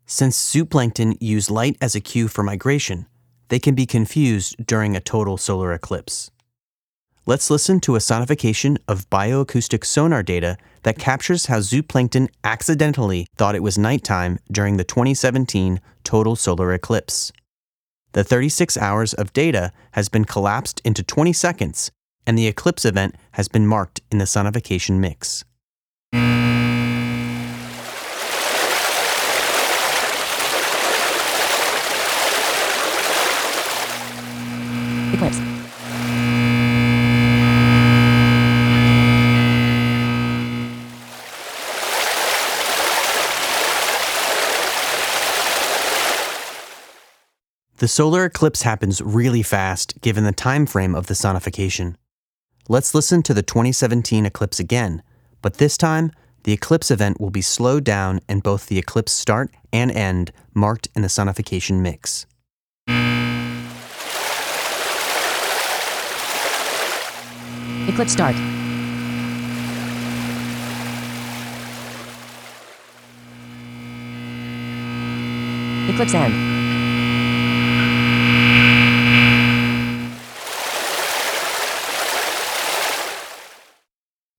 Since zooplankton use light as a cue for migration, they can be confused during a total solar eclipse. Let's listen to a sonification of bioacoustic sonar data that captures how zooplankton accidentally thought it was nighttime during the 2017 total solar eclipse. The 36 hours of data has been collapsed into 20 seconds, and the eclipse event has been marked in the sonification mix. Eclipse. The solar eclipse happens really fast given the time frame of the sonification. Let's listen to the 2017 eclipse again, but this time, the eclipse event will be slowed down and both the eclipse start and end marked in the sonification mix. Eclipse start. Eclipse end.